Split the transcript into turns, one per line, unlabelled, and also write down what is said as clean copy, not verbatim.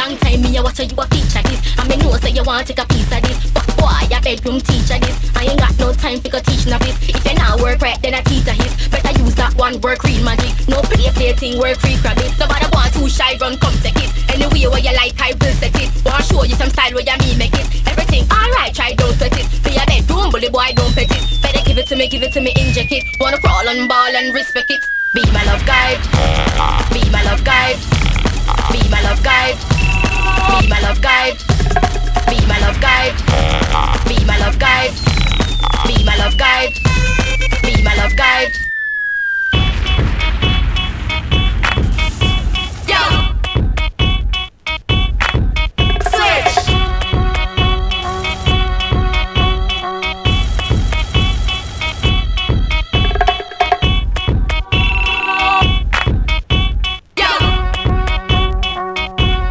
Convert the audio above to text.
Long time me a watch you a feature this. And me know say you want take a piece of this. But boy, your bedroom teacher this. I ain't got no time for go teach novice. If you not work right, then I teach a his. Better use that one work real magic. No play thing, work free credit. Nobody want too shy, run come take it. Anyway where you like, I will set it. Wanna show you some style where you me make it. Everything alright, try don't sweat it. Be a bedroom bully boy, don't pet it. Better give it to me, inject it. Wanna crawl and ball and respect it. Be my love guide. Be my love guide. Be my love guide. Be my love guide. Be my love guide. Be my love guide. Be my love guide. Be my love guide.